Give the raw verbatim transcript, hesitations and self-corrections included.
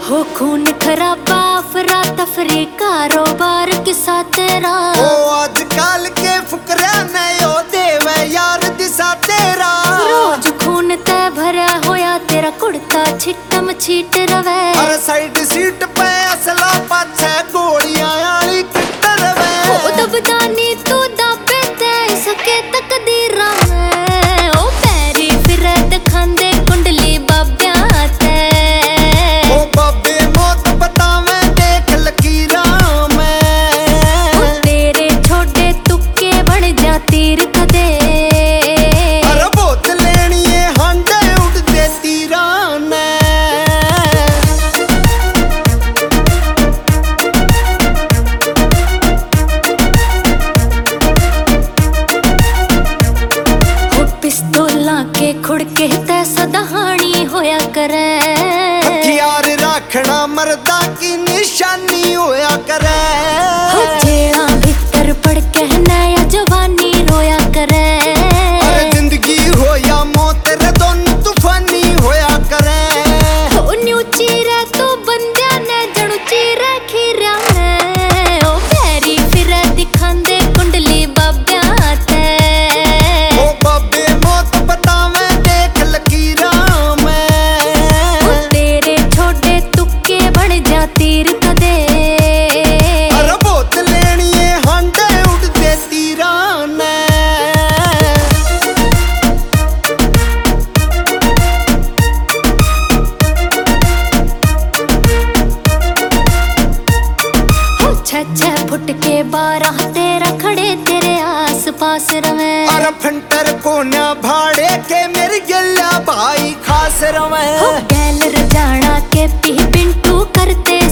हो खून खराबा अफरा तफरी कारोबार किसा तेरा ओ आजकल के फुकरा ने ओ देवे यार दिशा तेरा रोज खून ते भरा होया तेरा कुड़ता छिटम छीट रवे अरे साइड सीट पे असला पाछे गोलियां आली किट रवे ओ दबदानी तू दाबे ते सके तकदीरा में ओ पैरी फिरे दिखांदे कुंडली बाब्या ते ओ बाबे मौत बतावे देख लकीरा में ओ तेरे छोटे तुक्के बन जा तीर कदे अरे बोत लेनी है हांडे उड़दे तीरा ने पिस्तौलां के खुड़के ते सदहानी होया करे हथियार रखना मर्दा की निशानी होया करे जेड़ा भीतर पड़ के नया जवानी रोया करे अरे जिंदगी होया मौत रे दोनों तूफानी होया करे ओ न्यू चीरे तो बंद्या ने जणु चीरे खीरा में ओ पैरी फिरे दिखांदे कुंडली बाब्या ते ओ बाबे मौत बतावे देख लकीरा में ओ तेरे छोटे तुक्के बन जा तीर कदे अरे बोत लेनी है हांडे उड़दे तीरा ने छह छह फुट के बारह तेरा खड़े तेरे आस पास रवे अरे फंटर कोना भाड़े के मेरी गिल्ला भाई खास रवे गैल रजाना के पी पिंटू करते